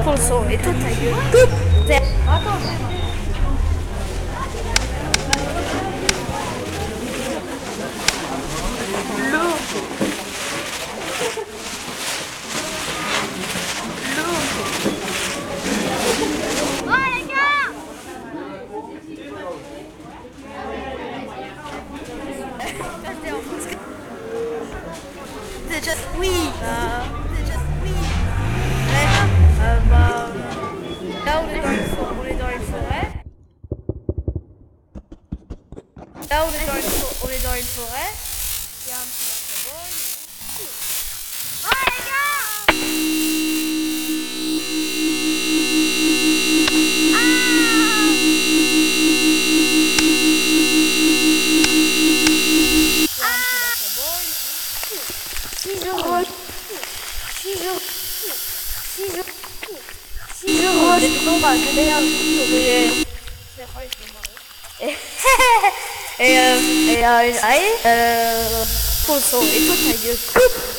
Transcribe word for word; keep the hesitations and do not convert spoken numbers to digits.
Pour le son, et toi ta gueule. Attends, c'est juste oui. Euh, c'est juste oui. Ouais. Euh, bah, là on est dans une forêt. On est dans une forêt. Là on est dans une forêt. On est dans une forêt. Il y a un petit bateau. Oh les gars! Si je roule, si je si je si je roule, je vais et et euh, et euh, euh, pour le son, et toi ta gueule.